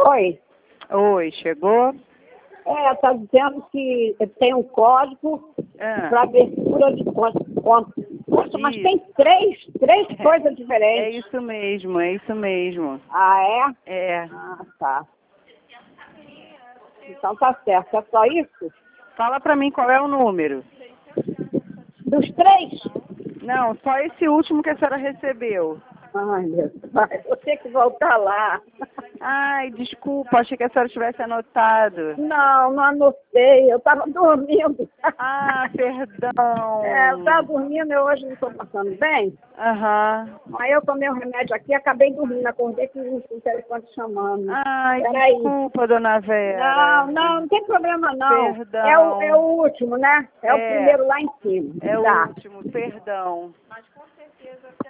Oi. Oi, chegou? Está dizendo que tem um código para abertura de conta. Poxa, mas tem três coisas diferentes. É isso mesmo, é isso mesmo. Ah, é? É. Ah, tá. Então tá certo. É só isso? Fala pra mim qual é o número. Dos três? Não, só esse último que a senhora recebeu. Ai, meu pai, vou ter que voltar lá. Ai, desculpa, achei que a senhora tivesse anotado. Não anotei, eu estava dormindo. Ah, perdão. Eu estava dormindo, eu hoje não estou passando bem. Aham. Aí eu tomei um remédio aqui e acabei dormindo, acordei com o telefone chamando. Ai, Peraí. desculpa, dona Vera. Não tem problema não. Perdão. É o último, né? É o primeiro lá em cima. É o Tá. último, perdão. Mas com certeza